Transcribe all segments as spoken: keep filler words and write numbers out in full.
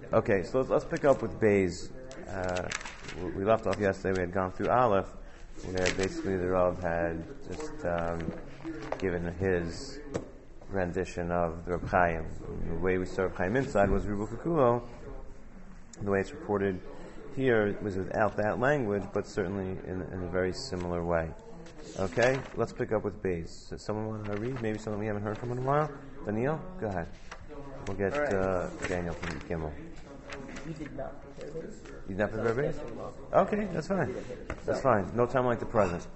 Okay, so let's, let's pick up with Bays. Uh, we left off yesterday. We had gone through Aleph, where basically the Rav had just um, given his rendition of the Reb Chaim. The way we saw Reb Chaim inside was Rubu Kikulo. The way it's reported here was without that language, but certainly in, in a very similar way. Okay, let's pick up with Bays. Does someone want to read? Maybe someone we haven't heard from in a while? Daniel? Go ahead. We'll get right. uh, Daniel from Gimel. You did not prepare Bays? You did not prepare Bays? Okay, that's fine. That's fine. No time like the present.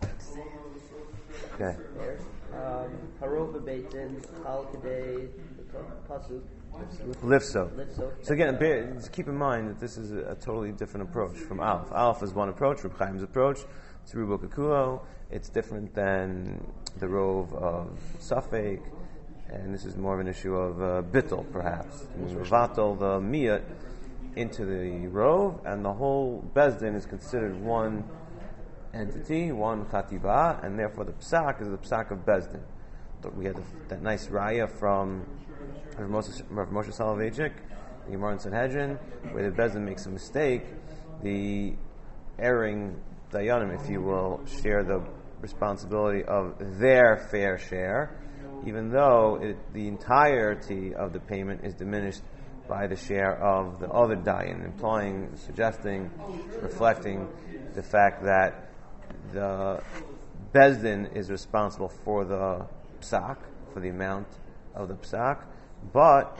Okay. Um, Harova Beitin, Chal Kadei, Pasuk. Lifso. So again, bear, just keep in mind that this is a, a totally different approach from Aleph. Aleph is one approach, Reb Chaim's approach. It's Rubu Kikulo. It's different than the Rov of Safek, and this is more of an issue of uh, Bittel, perhaps. Vatal the Miyat into the Rov, and the whole Bezdin is considered one entity, one Chatiba, and therefore the Psak is the Psak of Bezdin. But we had the, that nice raya from Rav Moshe, Rav Moshe Soloveitchik, the Gemara in Sanhedrin, where the Bezdin makes a mistake, the erring Dayanim, if you will, share the responsibility of their fair share, even though it, the entirety of the payment is diminished by the share of the other Dayan, implying, suggesting, reflecting the fact that the Bezdin is responsible for the psak, for the amount of the psak, but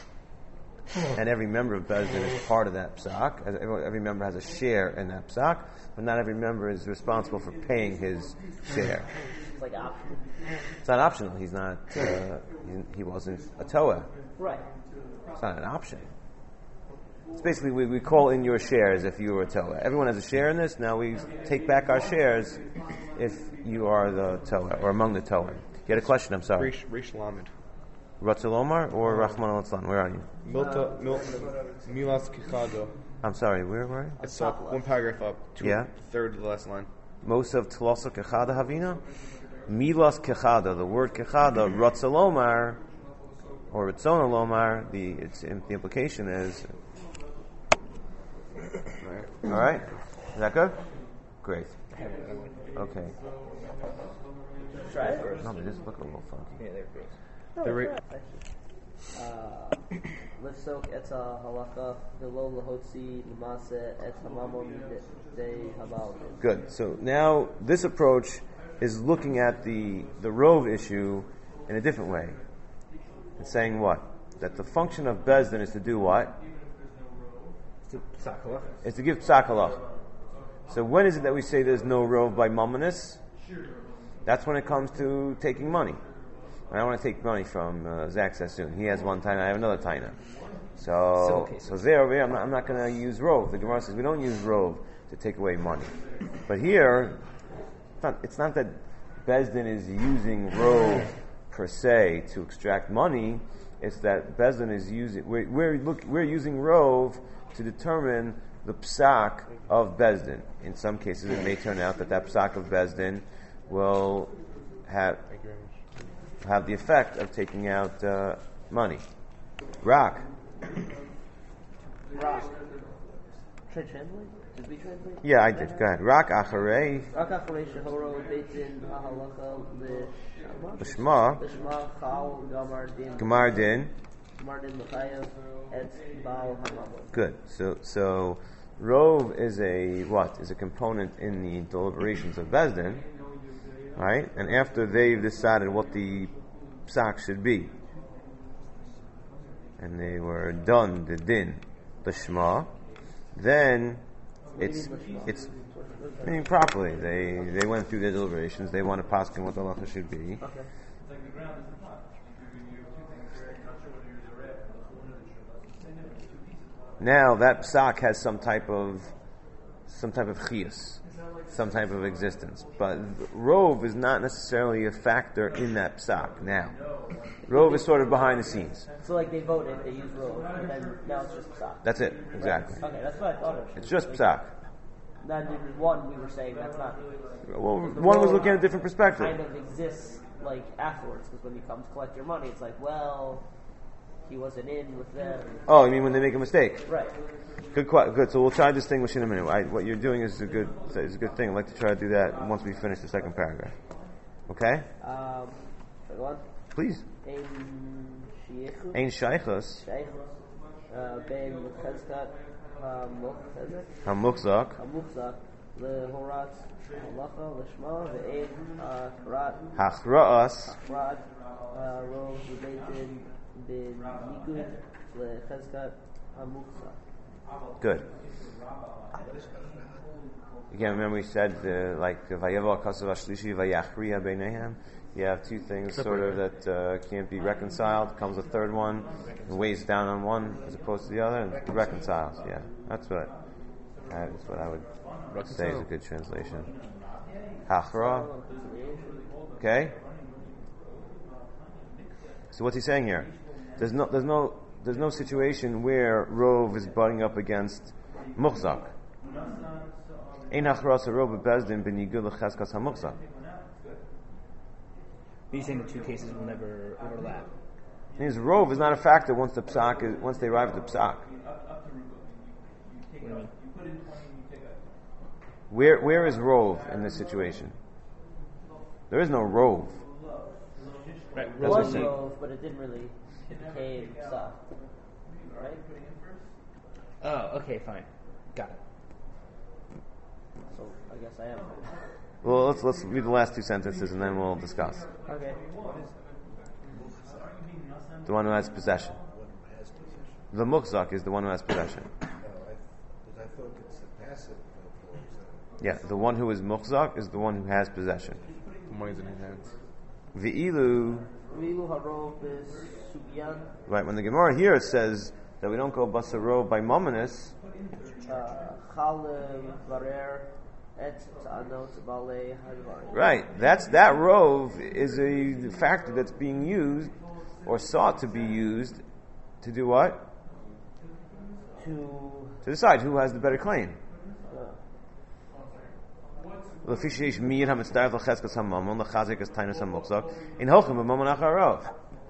and every member of Bezdin is part of that psak. Every, every member has a share in that psak, but not every member is responsible for paying his share. It's like optional. It's not optional. He's not. Uh, he, he wasn't a Toa. Right. It's not an option. It's basically we, we call in your shares if you were a Toa. Everyone has a share in this. Now we take back our shares if you are the Toa or among the Toa. You had a question. I'm sorry. Rish, Rish Lamed. Ratzul Omar or Rahman al-Atzlan? Where are you? Milta, Mil, Milas Kichado. I'm sorry, where were you? It's uh, one paragraph up. Two, yeah. Third of the last line. Mosav Tlosa Kechada Havina? Milas Kechada, the word Kechada, Ratzul Omar, or Ritzon Omar, the, it's, the implication is... All right? Is that good? Great. Okay. Try it first. No, they just look a little funky. Yeah, there it goes. No, the ra- Lifsok et halakha v'lo lahotzi l'maseh et hamamon de habal. Good. So now this approach is looking at the the Rov issue in a different way. It's saying what? That the function of Bezdin is to do what? It's to give psak halach. So when is it that we say there's no Rov by Mamonis? That's when it comes to taking money. When I want to take money from uh, Zach Sassoon. He has one taina, I have another taina. So, so there, over here, I'm not, I'm not going to use Rov. The Gemara says we don't use Rov to take away money. But here, it's not, it's not that Bezdin is using Rov per se to extract money. It's that Bezdin is using, we're, we're, look, we're using Rov to determine the psak of Bezdin. In some cases, it may turn out that that psak of Bezdin will have have the effect of taking out uh, money. Rock. Rock. Should I translate? Did we translate? Yeah, I did. Go ahead. Rock acharei. Rock acharei shehoro beitin ha'halacha l'shma. L'shma. L'shma chal gamar din. Gamar din. Gamar din l'chayav et baal hamamon. Good. So, so Rov is a what? Is a component in the deliberations of Bezdin. Right? And after they've decided what the psak should be, and they were done the din, the shema, then it's it's meaning properly. They they went through their deliberations. They want to paskin what the halacha should be. Okay. Now that psak has some type of some type of chiyus, some type of existence. But Rov is not necessarily a factor in that psak now. Rov is sort of behind the scenes. So like they voted, they used Rov, and then now it's just psak. That's it, exactly. Okay, that's what I thought it was. It's just psak. Then there was one we were saying that's not. Well, one was looking at a different perspective. Kind of exists like afterwards, because when you come to collect your money, it's like, well, he wasn't in with them. Oh, you mean when they make a mistake? Right. Good, que- good. So we'll try to distinguish in a minute. I, what you're doing is a good, is a good thing. I'd like to try to do that once we finish the second paragraph. Okay? Um, go on. Please. Ein sheichus. Ein shaychus Sheichus. Ben cheskat hamuchzak. hamuchzak Hamuchzak. Lehorat halacha lishma ve'ein ha'karat. hachra'as Ha'karat. Rov v'beitin ben nigud lecheskat hamuchzak. Good. Again, remember we said uh, like Vayeva Kasav Ashlishi Vayachriya Beinehem. You have two things sort of that uh, can't be reconciled. Comes a third one, and weighs down on one as opposed to the other, and it reconciles. Yeah, that's what that's what I would say is a good translation. Hachra. Okay. So what's he saying here? There's no there's no there's no situation where Rov is butting up against Muchzak. Ein hachras Rov bezdin benigul lecheskas hamuchzak. But you're saying the two cases will never overlap. Means Rov is not a factor once the psak is, once they arrive at the psak. What do you mean? Where where is Rov in this situation? There is no Rov. Right. It That's was what I'm Rov, but it didn't really, it became stuff. Right? Oh, okay, fine. Got it. So I guess I am. Well, let's let's read the last two sentences and then we'll discuss. Okay. The one who has possession. The muchzak is the one who has possession. No, I, because I thought it's a passive clause. Yeah, the one who is muchzak is the one who has possession. The money's in his hands. V'ilu, Vilu harov is subyan. right? When the Gemara here it says that we don't go basaro by mominus. Chalev varer et ta'anot balei hadvarim. Right, that's that rov is a factor that's being used or sought to be used to do what? To To decide who has the better claim. uh, L'fishish miyad hamitzdaref l'cheskas hamamon l'chazik as tainus hamuchzak in hochem b'mamon acharov.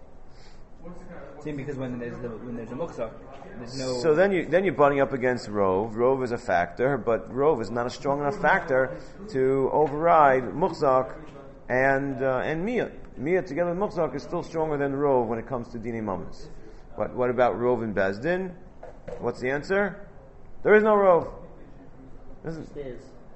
Same because when there's the, when there's a muksa, there's no. So then you then you're butting up against rov. Rov is a factor, but rov is not a strong enough factor to override muchzak and uh, and miyad. Miyad together with muchzak is still stronger than rov when it comes to dini mamas. What what about rov and bezdin? What's the answer? There is no rov. This is- just is.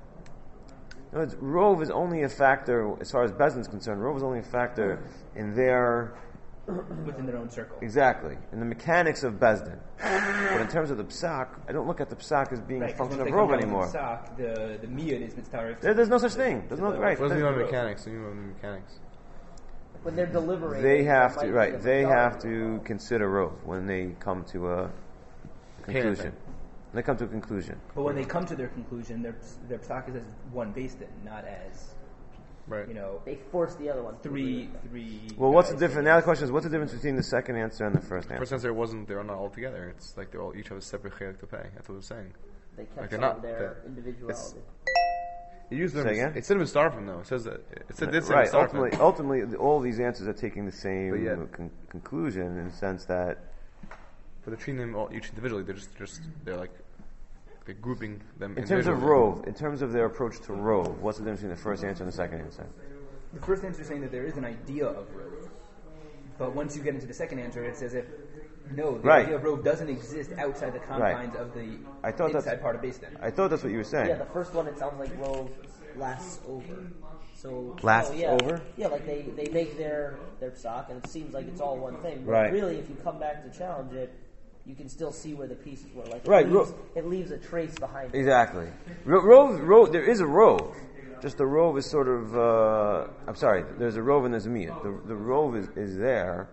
No, it's, Rov is only a factor, as far as Bezdin is concerned, Rov is only a factor in their, within their own circle. exactly, in the mechanics of Bezdin. But in terms of the Psak, I don't look at the Psak as being Right, a 'cause function of once they come Rov down with anymore. the Psak, the the miyad is mitzaref. There, there's no such thing. There's no, right. What does he mean by there's- mechanics? What do you mean by mechanics? When they're deliberating, They have there to, might be right, a they majority. have to consider Rov when they come to a conclusion. When they come to a conclusion. But when they come to their conclusion, their their psak is as one based in, not as Right. you know They force the other one. to three agree. three. Well, what's the guys. difference? Now the question is, what's the difference between the second answer and the first First answer? answer wasn't they're not all together. It's like they all each have a separate chaylik to pay. That's what it was saying. They kept Like some they're of not- their they're- individuality. It used them. Say again? It said with starfim though. It says that it said this Right, starfim. ultimately, ultimately, the- all these answers are taking the same But yet- con- conclusion in the sense that But they're treating them all each individually. They're just just they're like they're grouping them. in terms of individually. Rov, in terms of their approach to Rov, what's the difference between the first answer and the second answer? The first answer is saying that there is an idea of rove, but once you get into the second answer, it's as if no, the Right. idea of rove doesn't exist outside the confines of the I thought that's- inside part of based in. I thought that's what you were saying. Yeah, the first one it sounds like Rove lasts over. So Lasts oh, yeah, over? Yeah, like they, they make their their psak and it seems like it's all one thing. But Right. really, if you come back to challenge it, you can still see where the pieces were. Like it Right, leaves, Ro- it leaves a trace behind it. Exactly. Ro- Rove, Rove, there is a Rove. Just the Rove is sort of, uh, I'm sorry, there's a Rove and there's a Miyad. The, the Rove is, is there.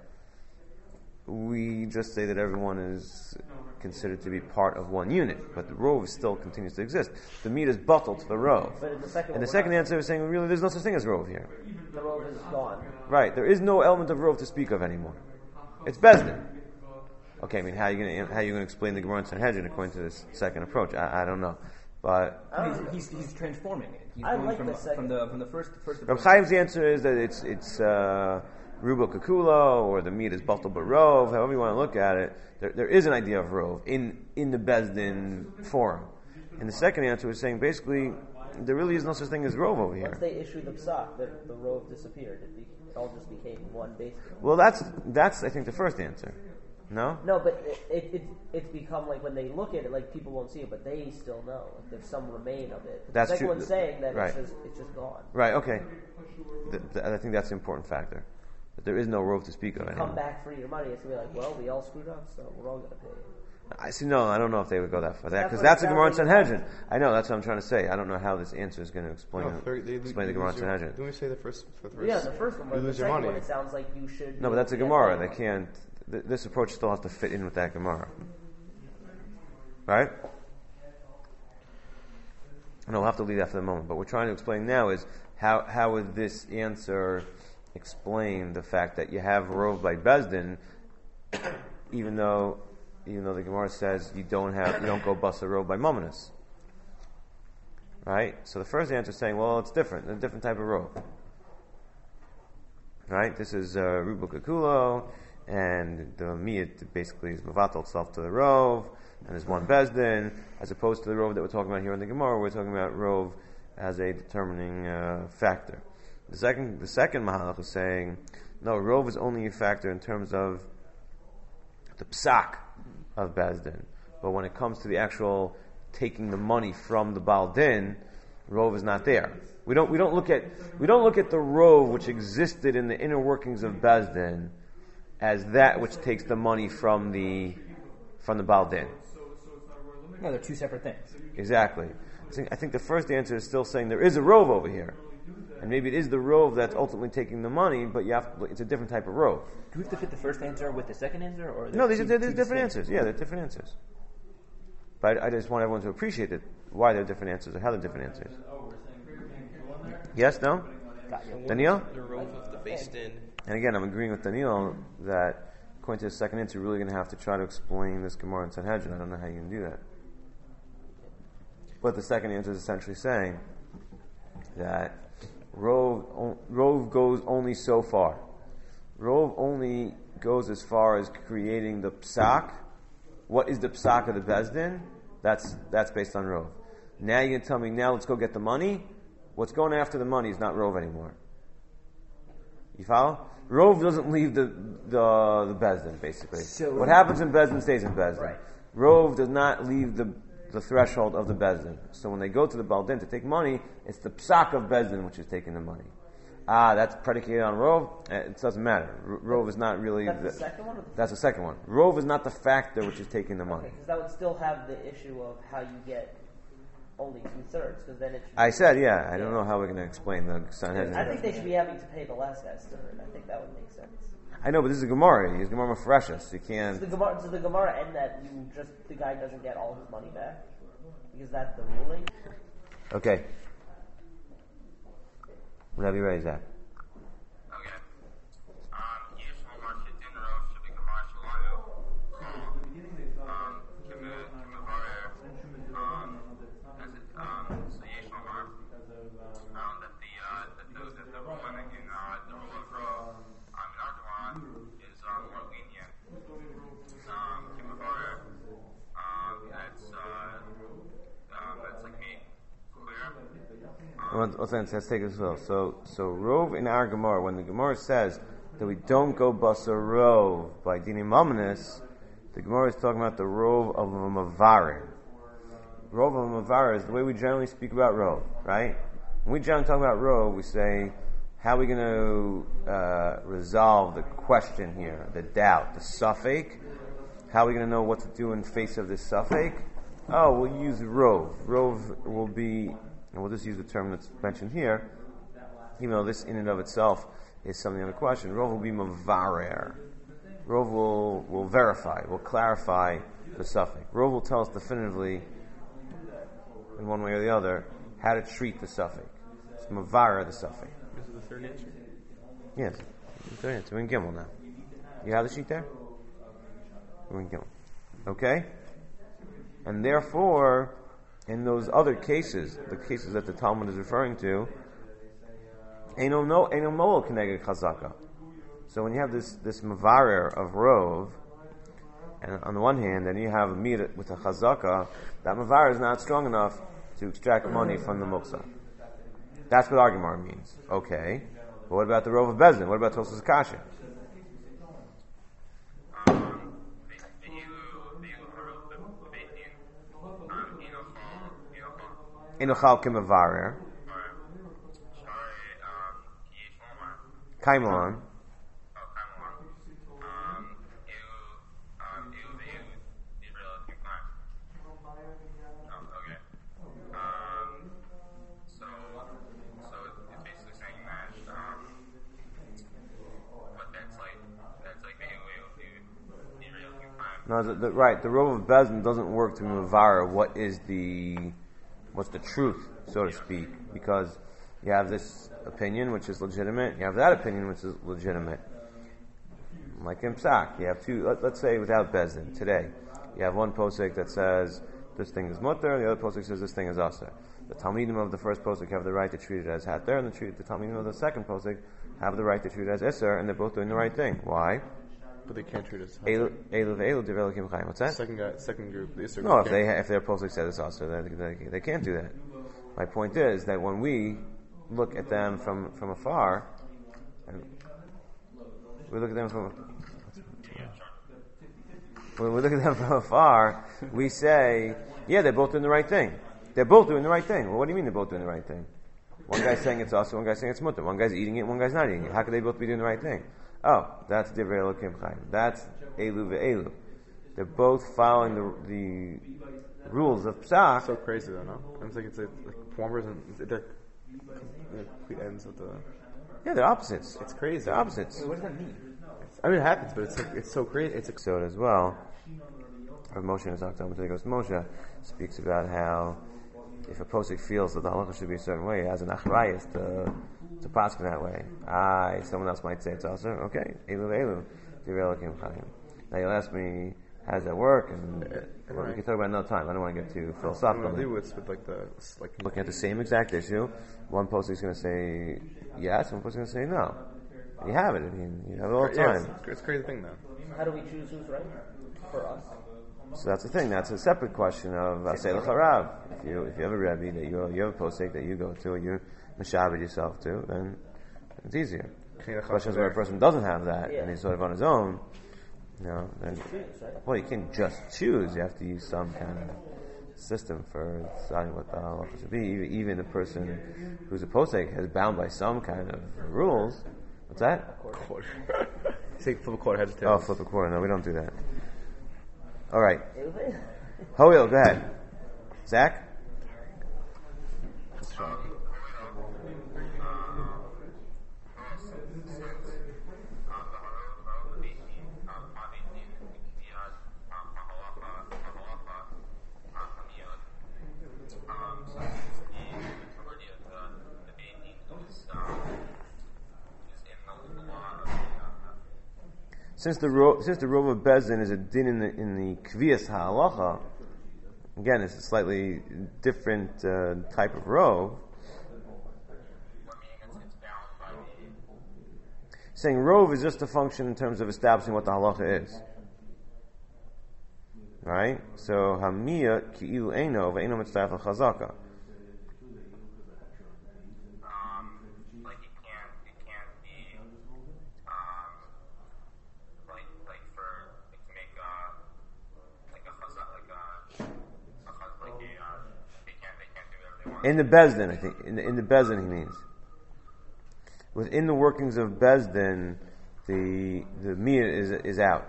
We just say that everyone is considered to be part of one unit, but the Rove still continues to exist. The Miyad is bottled to the Rove. But in the second And the one, second we're answer is saying, really, there's no such thing as Rove here. not- the Rove is gone. Right, there is no element of Rove to speak of anymore. It's Bezdin. Okay, I mean, how are you going to how are you going to explain the Gemara in Sanhedrin according to this second approach? I, I don't know, but I don't know. He's, he's, he's transforming it. He's I going like from, the second. from the from the first first Reb approach. Chaim's answer is that it's it's uh, Rubo Kakulo, or the meat is Batal Barov, however you want to look at it, there, there is an idea of Rov in, in the Bezdin forum. And the second answer is saying basically there really is no such thing as Rov over here. Once they issued the psak, the, the rove disappeared. It, be, it all just became one base. Well, that's that's I think the first answer. No? No, but it, it, it it's become like when they look at it, like people won't see it, but they still know. Like there's some remain of it. But That's the true. second one's saying that Right. it's just it's just gone. Right, okay. Th- th- I think that's the important factor. That there is no Rov to speak of Come anymore. back for your money. It's gonna be like, well, we all screwed up, so we're all gonna pay. I see. No, I don't know if they would go that far. That That's because what that's it a Gemara in sounds like. Sanhedrin. I know. That's what I'm trying to say. I don't know how this answer is going to explain No, thirty, they, explain the you Gemara in lose your- Sanhedrin. Didn't we say the first? For the first Yeah, the first one, you but the lose your second money. one, it sounds like you should. No, but that's a get Gemara. paid. They can't. Th- this approach still has to fit in with that Gemara, right? And we'll have to leave that for the moment. But what we're trying to explain now is how how would this answer explain the fact that you have Rov by Bezdin, even though even though the Gemara says you don't have you don't go basa Rov by Mominus. Right? So the first answer is saying, well, it's different, a different type of Rov. Right? This is uh, Rubu Kakulo, and the Miyat basically is Mavatal itself to the Rov, and there's one Bezdin, as opposed to the Rov that we're talking about here in the Gemara, we're talking about Rov as a determining uh, factor. The second the second Mahalach is saying, no, Rov is only a factor in terms of the psak of Bezdin. But when it comes to the actual taking the money from the Baal Din, Rov is not there. We don't we don't look at we don't look at the Rov which existed in the inner workings of Bezdin as that which takes the money from the from the Baal Din. No, they're two separate things. Exactly. I think, I think the first answer is still saying there is a Rov over here. And maybe it is the Rov that's ultimately taking the money, but you have to, it's a different type of Rov. Do we have to fit the first answer with the second answer, or No, these are two, they're two different distinct- answers. Yeah, they're different answers. But I, I just want everyone to appreciate it, why they're different answers or how they're different answers. Yes, no? Got you. Daniel? The rove of the based in. And again, I'm agreeing with Daniel that according to the second answer, you're really going to have to try to explain this Gemara in Sanhedrin. I don't know how you can do that. But the second answer is essentially saying that Rove, o- Rove goes only so far. Rove only goes as far as creating the psak. What is the psak of the Bezdin? That's that's based on Rove. Now you're going to tell me, now let's go get the money? What's going after the money is not Rove anymore. You follow? Rove doesn't leave the the, the Bezdin, basically. So- what happens in Bezdin stays in Bezdin. Right. Rove does not leave the the threshold of the Bezdin. So when they go to the Baldin to take money, it's the psak of Bezdin which is taking the money. Ah, that's predicated on Rove. Eh, It doesn't matter. R- Rove is not really. That's the the- second one. Or the that's the second one. Rove is not the factor which is taking the money. Because that would still have the issue of how you get only two thirds. Because then it. Should I said, yeah. I don't know how we're going to explain the Sanhedrin. I think they should be having to pay the last guy's third. I think that would make sense. I know, but this is a Gemara. It's Gemara Mefreshes. You Does can't. the Gemara, does the Gemara end that you just the guy doesn't get all his money back? Because that's the ruling. Okay. Whenever you're ready, Zach. Okay. Um, Yesh Omar Shidin Rosh Shadikamar Shalanu. Um, Kimu Kimuvarer. Um, as it, um, so Yesh Omar found that the, uh, that the, that the ruling in, uh, the rule of Rov, um, in Ardalan is, um, more lenient. Um, Kimuvarer. Um, that's, uh, um, that's like made clear. Well, Let's, let's take this well. So, so Rove in our Gemara, when the Gemara says that we don't go basa Rove by dinim ominous, the Gemara is talking about the Rove of a Mavarin. Rove of a Mavarin is the way we generally speak about Rove, right? When we generally talk about Rove, we say, how are we going to uh, resolve the question here, the doubt, the suffix? How are we going to know what to do in face of this suffix? Oh, we'll use Rove. Rove will be, and we'll just use the term that's mentioned here, even though this in and of itself is something of a question. Rove will be mavarer. Rove will, will verify, will clarify the suffix. Rove will tell us definitively, in one way or the other, how to treat the suffix. It's mavarer, the suffix. This is the third answer. Yes, the third answer. We're in Gimel now. You have the sheet there? We're in Gimel. Okay? And therefore, in those other cases, the cases that the Talmud is referring to, Eino no Eino moel keneged chazaka. So when you have this this mavarer of rov, and on the one hand, then you have a meat with a chazaka, that mavarer is not strong enough to extract money from the muksa. That's what Argamar means. Okay, but what about the rov of Bezdin? What about Tosas Kasha? Inochal kimavarer. Kaimon. No, the, the, right. The role of Bezdin doesn't work to mavara what is the, what's the truth, so to speak, because you have this opinion which is legitimate, you have that opinion which is legitimate. Like in Psak, you have two. Let, let's say without Bezdin today, you have one posek that says this thing is mutter, the other posek says this thing is aser. The talmidim of the first posek have the right to treat it as hater, and the, treat, the talmidim of the second posek have the right to treat it as iser, and they're both doing the right thing. Why? But they can't treat us. Elu ve'elu develokim chayim. What's that? Second guy, second group. The Isser No, group if they ha- if their posuk says it's also, they, they, they can't do that. My point is that when we look at them from, from afar, and we look at them from when we look at them from afar, we say, yeah, they're both doing the right thing. They're both doing the right thing. Well, what do you mean they're both doing the right thing? One guy's saying it's also, one guy's saying it's mutter. One guy's eating it, one guy's not eating it. How could they both be doing the right thing? Oh, that's Divrei Elokim Chaim. That's Elu ve'elu. They're both following the the rules of Psak. so crazy though, no? I'm thinking it's like, like plumbers and they're they're complete ends of the. Yeah, they're opposites. It's crazy. They're opposites. Wait, what does that mean? I mean, it happens, but it's like, it's so crazy. It's So as well, Rav Moshe in his October goes Moshe speaks about how if a posik feels that the halacha should be a certain way, he has an achrayus to to pass in that way. I someone else might say it's also okay. Elu ve'elu, Divrei Elokim Chaim. Now you'll ask me, how does that work? And Uh, well, we right. can talk about another time. I don't want to get too What philosophical. I do with with like the like Looking at the same exact issue, one posik is going to say yes, one posik is going to say no. And you have it. I mean, you have it all the Yeah, time. it's, it's a crazy thing though. How do we choose who's right for us? So that's the thing. That's a separate question of Asay L'Charav. If you if you have a Rebbe that you you have a posek that you go to, or you mashabed yourself to, then it's easier. The question is where a person doesn't have that and he's sort of on his own. You know, then well, you can't just choose. You have to use some kind of system for deciding what the halacha should be. Even, even a person who's a posek is bound by some kind of rules. What's that? Quarter. Take flip a quarter heads to Oh, tails. flip a quarter. No, we don't do that. All right. Elu ve'elu. Hoil, go ahead. Zach? Since the ro- since the rov of Bezdin is a din in the in the kviyas halacha, again, it's a slightly different uh, type of rov. Saying rov is just a function in terms of establishing what the halacha is, right? So hamiyah ki'ilu eino ve'eino mitzvah chazaka. Like it can't, it can't be, um, like, like for, like to make a, like a chazak, like a, a chaz, like a, uh, they can't, they can't do whatever they want. In the Bezdin, I think. In the, in the Bezdin, he means. Within the workings of Bezdin, the the miyah is is out.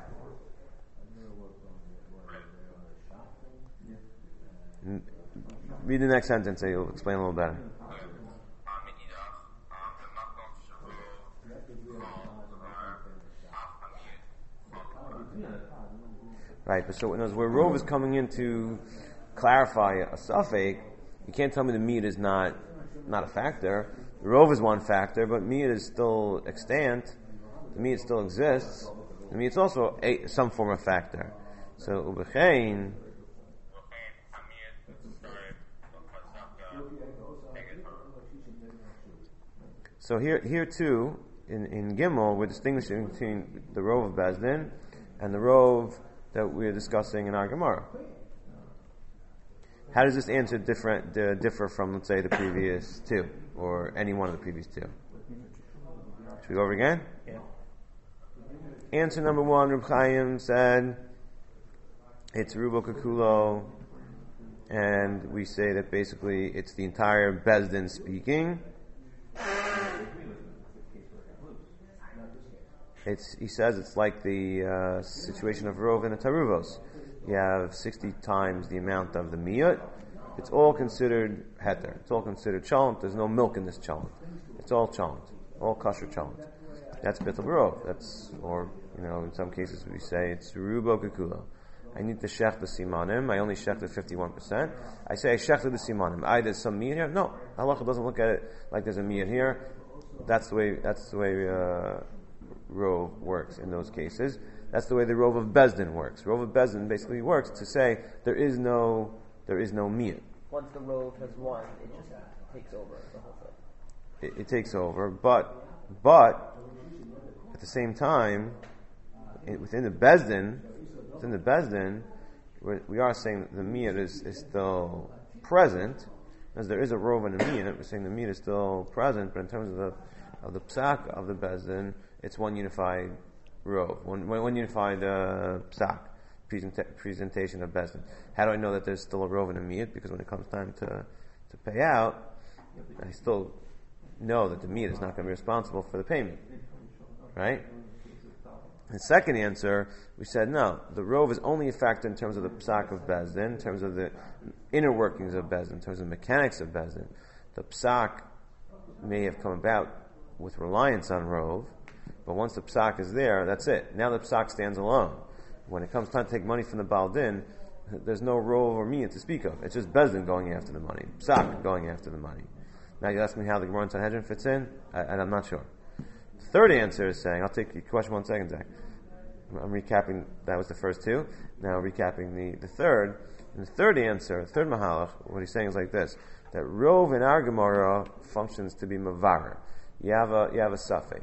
N- Read the next sentence, and you'll explain a little better. Right, but so in other words, where Rov is coming in to clarify a suffix, you can't tell me the meat is not not a factor. The Rov is one factor, but meat is still extant. The meat still exists. The meat is also a, some form of factor. So ubechein. So here, here too, in, in Gimel, we're distinguishing between the Rov of Bezdin and the Rov that we're discussing in our Gemara. How does this answer different, uh, differ from, let's say, the previous two, or any one of the previous two? Should we go over again? Yeah. Answer number one, Reb Chaim said, it's Rubo Kakulo, and we say that basically it's the entire Bezdin speaking. It's, he says it's like the uh, situation of Rov and the Taruvos. You have sixty times the amount of the miyut. It's all considered heter. It's all considered chalent. There's no milk in this chalent. It's all chalent. All kosher chalent. That's bittul Rov. That's, or, you know, in some cases we say it's Rubo Kakulo. I need to shech the simanim. I only shechted fifty-one percent. I say I shechted the simanim. I there's some miyut here. No, halacha doesn't look at it like there's a miyut here. That's the way. That's the way uh, Rov works in those cases. That's the way the Rov of Bezdin works. Rov of Bezdin basically works to say there is no there is no miyut. Once the Rov has won, it just takes over the whole thing. It, it takes over, but but at the same time, it, within the Bezdin. In the Bezdin, we're, we are saying that the miyut is, is still present, as there is a rov and a miyut. We're saying the miyut is still present, but in terms of the of the psak of the Bezdin, it's one unified rov, one, one unified uh, psak presenta- presentation of Bezdin. How do I know that there's still a rov and a miyut? Because when it comes time to to pay out, I still know that the miyut is not going to be responsible for the payment, right? The second answer, we said no. The rov is only a factor in terms of the psak of Bezdin, in terms of the inner workings of Bezdin, in terms of the mechanics of Bezdin. The psak may have come about with reliance on rov, but once the psak is there, that's it. Now the psak stands alone. When it comes time to take money from the baldin, there's no rov or miyut to speak of. It's just Bezdin going after the money, psak going after the money. Now you ask me how the Gemara in Sanhedrin fits in, I, and I'm not sure. Third answer is saying, I'll take your question one second, Zach. I'm recapping, that was the first two. Now recapping the, the third. And the third answer, the third mahalach, what he's saying is like this, that Rov in our Gemara functions to be mavar. You have a, you have a suffix.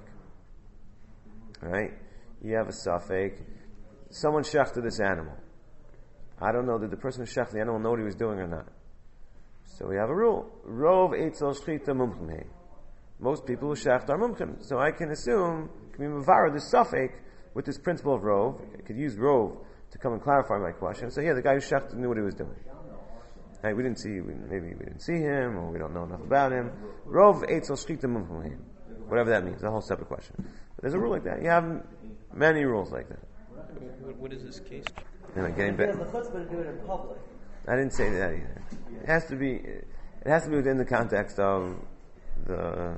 Right? You have a suffix. Someone shechted this animal. I don't know, did the person who shechted the animal know what he was doing or not? So we have a rule. Rov eitzel shchita mumchim. Most people who shecht are mumchim. So I can assume, can be mavar this suffix with this principle of rov. I could use rov to come and clarify my question and say, yeah, the guy who shechted knew what he was doing. Hey, we didn't see, we, maybe we didn't see him, or we don't know enough about him. Rov eitzel shchita mumchim. Whatever that means, a whole separate question. But there's a rule like that. You have many rules like that. What, what is this case? Anyway, getting back. Because the chutzpah to do it in public. I didn't say that either. It has to be. It has to be within the context of the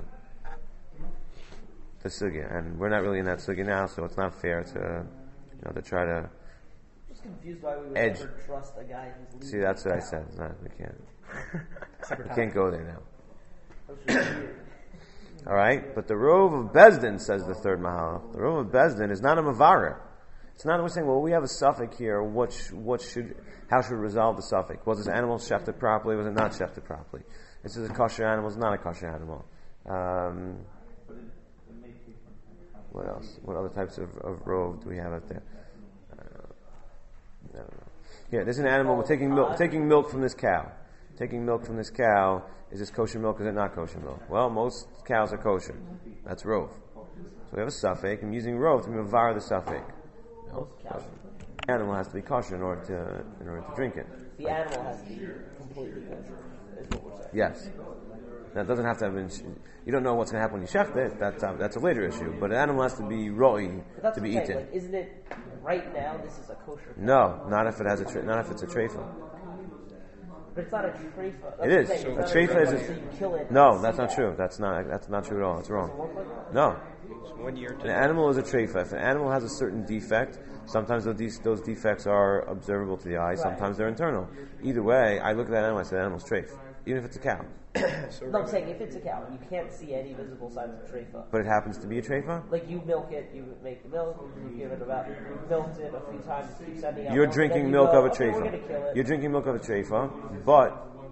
the sugya, and we're not really in that sugya now, so it's not fair to you know to try to. I'm just confused why we would edge. ever trust a guy who's leaving. See, that's what I said. It's not, we can't. We can't go there now. All right, but the rov of Bezdin, says the third mahal. The rov of Bezdin is not a mavarer. It's not we're saying, well, we have a suffix here. What sh- what should how should we resolve the suffix? Was this animal shechted properly? Was it not shechted properly? This is a kosher animal. It's not a kosher animal. Um, what else? What other types of, of rov do we have out there? Uh, I don't know. Here, there's an animal. We're taking milk. Taking milk from this cow. Taking milk from this cow. Is this kosher milk? Is it not kosher milk? Well, most cows are kosher. That's rov. So we have a suffix. I'm using rov to mavar the suffix. No, the animal has to be kosher in order to in order to drink it. The animal has to be completely kosher, is what we're saying. Yes. That doesn't have to have been. You don't know what's going to happen when you shecht it. That's uh, that's a later issue. But an animal has to be roi That's to be what I'm eaten. saying. Like, isn't it right now? This is a kosher. No, not if it has a tra- not if it's a treifa. But it's not a treifa. That's It is. the thing. A It's treifa not is. so A, you kill it no, and that's see not that. true. That's not that's not true at all. It's Does it wrong. work like that? No. So one year. An animal is a treifa. If an animal has a certain defect, sometimes those, de- those defects are observable to the eye. Sometimes they're internal. Either way, I look at that animal. I say, that animal's treif, even if it's a cow. So No, I'm saying if it's a cow, you can't see any visible signs of treifa. But it happens to be a treifa. Like you milk it, you make the milk, you give it about, you've milked it a few times, you keep sending out You're milk, drinking then you milk go, of a okay, we're gonna kill treifa. it. You're drinking milk of a treifa, but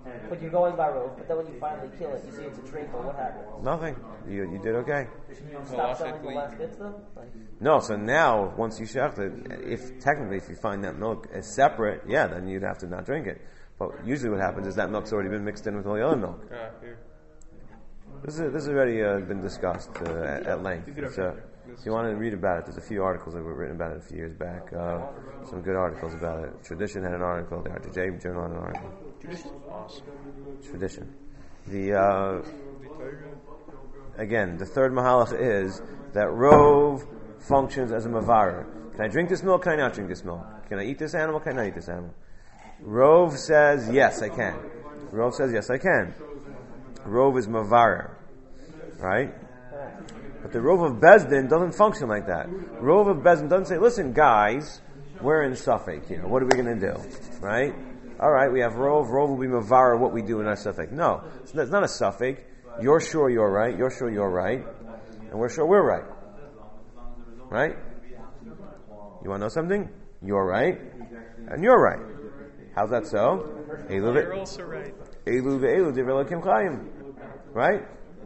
But you're going by rove, but then when you finally kill it, you see it's a drink, or what happened? Nothing. You you did okay. Stop selling the last bits though? Like, No, so now once you shecht it, if technically if you find that milk is separate, yeah, then you'd have to not drink it. But usually what happens is that milk's already been mixed in with all the other milk. Ah, here. This is this has already uh, been discussed uh, at, at length. It's, uh, if you want to read about it, there's a few articles that were written about it a few years back. Uh, some good articles about it. Tradition had an article. The R T J Journal had an article. Awesome. Tradition. The uh, again, the third mahalach is that rove functions as a mavarer. Can I drink this milk? Can I not drink this milk? Can I eat this animal? Can I not eat this animal? Rove says yes, I can. Rove says yes, I can. Rove is mavarer, right? But the Rove of Bezdin doesn't function like that. Rove of Bezdin doesn't say, listen, guys, we're in Suffolk here. What are we going to do? Right? All right, we have Rove. Rove will be Mavara, what we do in our Suffolk. No, it's not, it's not a Suffolk. You're sure you're right. You're sure you're right. And we're sure we're right. Right? You want to know something? You're right. And you're right. How's that so? Elu You're also right. Elu ve'elu divrei Elokim chayim. Right?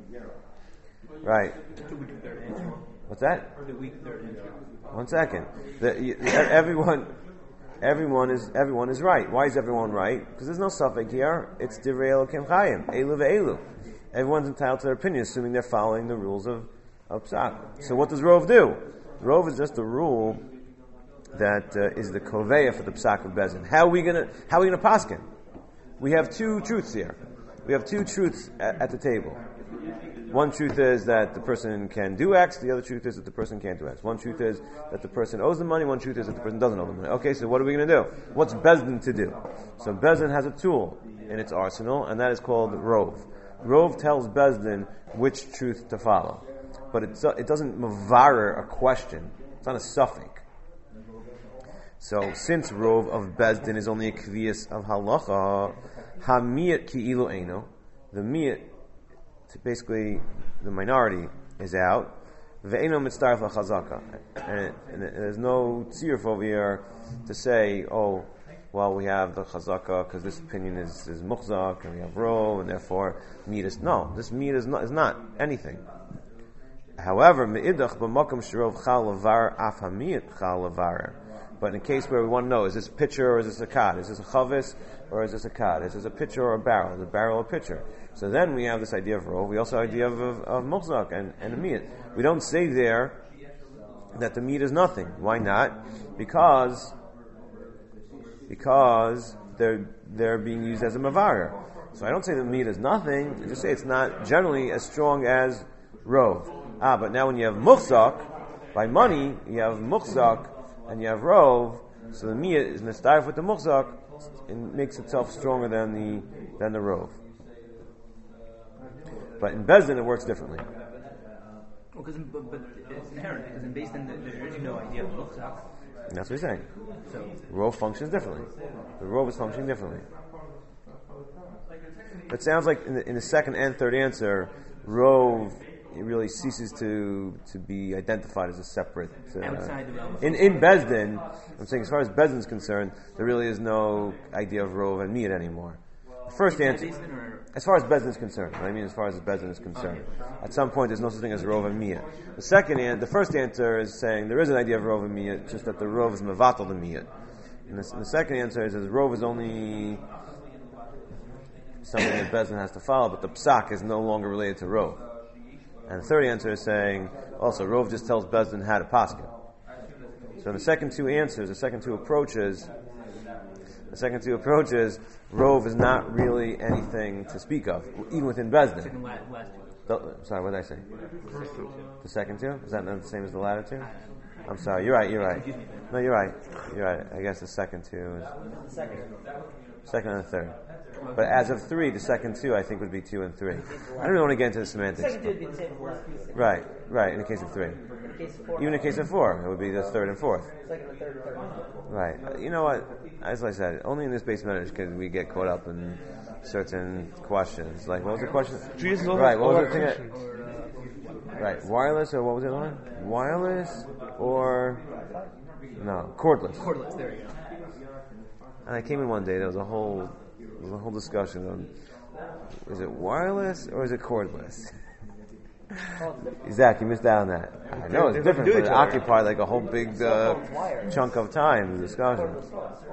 Right. What's that? One second. The, you, everyone, everyone is everyone is right. Why is everyone right? Because there's no suffix here. It's divrei Elokim chayim. Elu ve'elu. Everyone's entitled to their opinion, assuming they're following the rules of of psak. So what does Rove do? Rove is just a rule that uh, is the koveya for the psak of Bezin. How are we gonna How are we gonna paskin? We have two truths here. We have two truths at, at the table. One truth is that the person can do X. The other truth is that the person can't do X. One truth is that the person owes the money. One truth is that the person doesn't owe the money. Okay, so what are we going to do? What's Bezdin to do? So Bezdin has a tool in its arsenal, and that is called Rove. Rove tells Bezdin which truth to follow. But it, it doesn't mavarer a question. It's not a suffix. So since Rove of Bezdin is only a kviyas of halacha, hamiyat ki'ilu eino, the miyat, basically the minority, is out. Ve'eno mitzdaref lachazaka, and there's no tziruf over here to say, oh, well, we have the chazaka because this opinion is is muchzak, and we have Rove, and therefore miyat is no. This miyat is not is not anything. However, me'idach b'makom sherov chal lavar af hamiyat chal lavar. But in a case where we want to know, is this a pitcher or is this a kad? Is this a chavis or is this a kad? Is this a pitcher or a barrel? Is it a barrel or a pitcher? So then we have this idea of rove. We also have the idea of, of, of muchzak and, and a meat. We don't say there that the meat is nothing. Why not? Because because they're they're being used as a mavar. So I don't say the meat is nothing. I just say it's not generally as strong as rove. Ah, but now when you have muchzak, by money, you have muchzak and you have rove, so the miyat is nistarif with the muchzak, and makes itself stronger than the than the rove. But in Bezdin, it works differently. Well, cause in, but, but it's inherent, because in Bezdin, there's really no idea of muchzak. And that's what he's saying. So, Rove functions differently. The rove is functioning differently. It sounds like in the, in the second and third answer, rove, it really ceases to to be identified as a separate. Uh, outside the realm. In in Bezdin, I'm saying as far as Bezdin is concerned, there really is no idea of rove and miyat anymore. The first answer, as far as Bezdin is concerned, what I mean as far as Bezdin is concerned, at some point there's no such thing as rove and miyat. The second, an- the first answer is saying there is an idea of rove and miyat, just that the rove is mevatel the miyat. And the, and the second answer is that rove is only something that Bezdin has to follow, but the psak is no longer related to rove. And the third answer is saying, also, Rove just tells Bezdin how to paskin. So in the second two answers, the second two approaches, the second two approaches, Rove is not really anything to speak of, even within Bezdin. Second last, last The, sorry, what did I say? The second two? Is that not the same as the latter two? I'm sorry, you're right, you're right. No, you're right. You're right. I guess the second two is... second. Second and the third. But as of three, the second two I think would be two and three. I don't really want to get into the semantics. Second two would be the same as last. Right, right, in the case of three. In the case of four. Even in the case of four, it would be the third and fourth. Second and third and third. Right. Uh, You know what? As I said, only in this base marriage can we get caught up in certain questions. Like, what was the question? Jesus, all Right, what was all the thing that... questions. Right, wireless or what was the other one? Wireless or... No, cordless. Cordless, there you go. And I came in one day. There was a whole, there was a whole discussion on is it wireless or is it cordless? Zach, you missed out on that. I know it's different, but it occupied like a whole big uh, chunk of time. The discussion. It's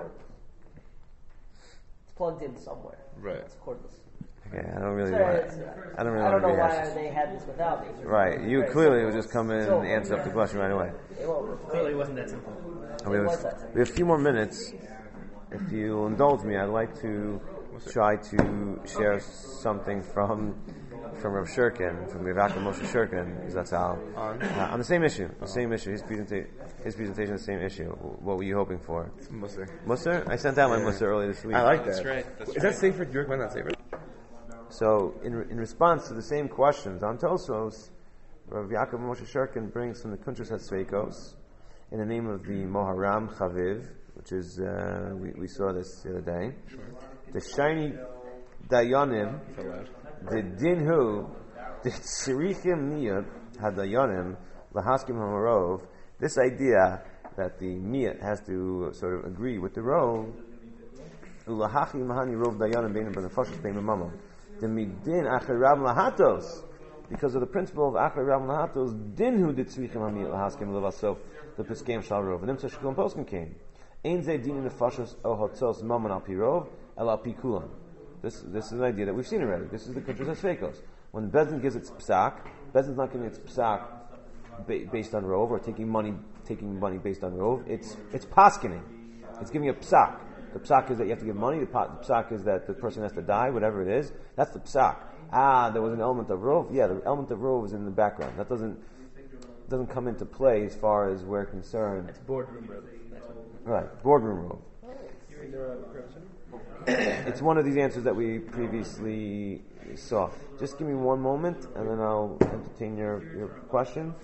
plugged in somewhere. Right. It's cordless. Okay, I don't really. Sorry, want, it's, uh, I don't really. I don't know want to why rehash they had this without me. Right, you Very clearly simple. would just come in So, and answer up the question right away. It won't- Clearly, it wasn't that simple. And we, have was a, that simple. we have a few more minutes. If you'll indulge me, I'd like to try to share something from from Rav Shurkin, from Rav Yaakov Moshe Shurkin, because that's how On? uh, on the same issue, the same issue. His presentation, his presentation, the same issue. What were you hoping for? Musser. Musser? I sent out my Yeah. Musser earlier this week. I like that. That's right. That's Is right. that safer? Do you recommend that safer? So, in in response to the same questions on Tosos, Rav Yaakov Moshe Shurkin brings from the Kuntres HaSveikos in the name of the Moharam Chaviv, which is uh, we, we saw this the other day. Sure. The shiny Dayanim, So loud. the Dinhu, the Tzirichim Niyat Hadayanim Lahaskim Hamarov. This idea that the Miyat has to sort of agree with the Rov. Ulahachi Mahani Rov Dayanim Bein Ben Nefashos Bein Mamam. The midin acher Rav Lahatos, because of the principle of acher Rav Lahatos, dinhu de tzvichim hamiyat lahaskim levasof the piskeim shal rov. And imtzah shkulam poskim came. Ein ze din nefashos o hotzos maman al pi rov el al pi kulam. This this is an idea that we've seen already. This is the Kuntres HaSveikos. When Bezdin gives its psak, Bezdin's not giving its psak ba- based on rov or taking money taking money based on rov. It's it's paskening. It's giving a psak. The psak is that you have to give money. The, pa- the psak is that the person has to die, whatever it is. That's the psak. Ah, there was an element of rov. Yeah, the element of rov is in the background. That doesn't doesn't come into play as far as we're concerned. It's boardroom road. That's what. Right, boardroom rov. You read the Professor? It's one of these answers that we previously saw. Just give me one moment, and then I'll entertain your, your question.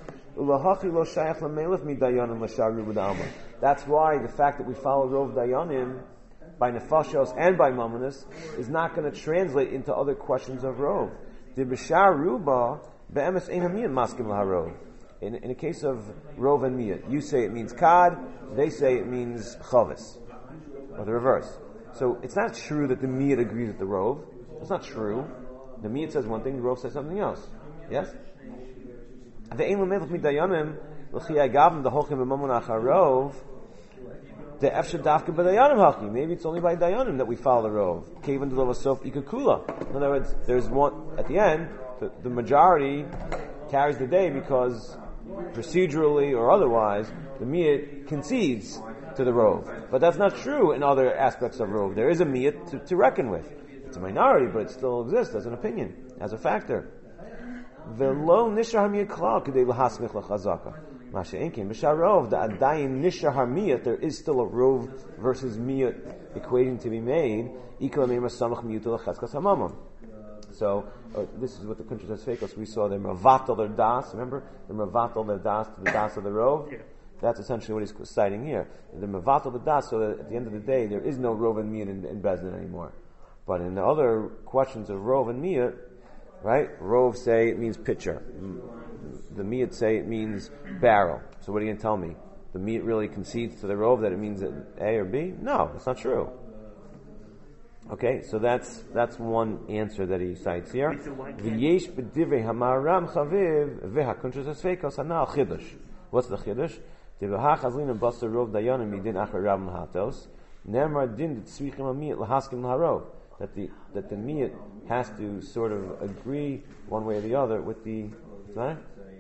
That's why the fact that we follow Rov Dayanim by Nefashos and by Mamonis is not going to translate into other questions of Rov. The Bishar Ruba be'emes ein hamiyat maskim laharov. In in a case of Rov and Miyat, you say it means Kad, they say it means Chavis, or the reverse. So it's not true that the Miyat agrees with the Rov. It's not true. The Miyat says one thing, the Rov says something else. Yes? The ein l'melech midayanim l'chiyai gavim the hochim v'mamon acharov the efshe dafka b'dayanim haki. Maybe it's only by dayanim that we follow the Rov. Kevin d'lo vasof ikakula. In other words, there's one at the end. The, the majority carries the day because procedurally or otherwise the Miyat concedes to the Rov. But that's not true in other aspects of Rov. There is a Miyat to, to reckon with. It's a minority, but it still exists as an opinion, as a factor. V'lo nishar hamiyat klal k'dei l'hasmich l'chazaka. Masha inkin b'shar rov the adayin nishar hamiyat. There is still a rov versus miyat equation to be made. Ikol meimah samach miyut l'chazkas hamamam. So uh, this is what the Kuntres HaSveikos we saw. They're mavatal their das. Remember, they're mavatal their das to the das of the rov. Yeah. That's essentially what he's citing here. They're mavatal the das, so that at the end of the day there is no rov and miyat in, in Bezdin anymore. But in the other questions of rov and miyat, right? Rov say it means pitcher. The miyat say it means barrel. So what are you going to tell me? The miyat really concedes to the rov that it means A or B? No, that's not true. Okay, so that's that's one answer that he cites here. V'yesh b'divrei hamaram chaviv v'hakuntres HaSveikos hanal chidush. What's the chidush? Divha chazlin and basta rov dayanim midin achar rav mahatos. Nemar din tzvichim hamiyat lahaskim laharov. That the that the miyat has to sort of agree one way or the other with the what's that?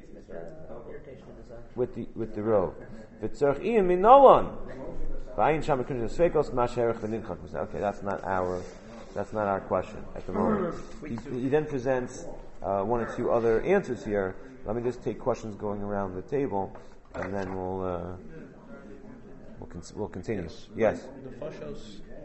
With the with the rov. V'tzarch iyam min nolan. Okay, that's not our that's not our question at the moment. He, he then presents uh, one or two other answers here. Let me just take questions going around the table, and then we'll uh, we'll, con- we'll continue. Yes. The Fashos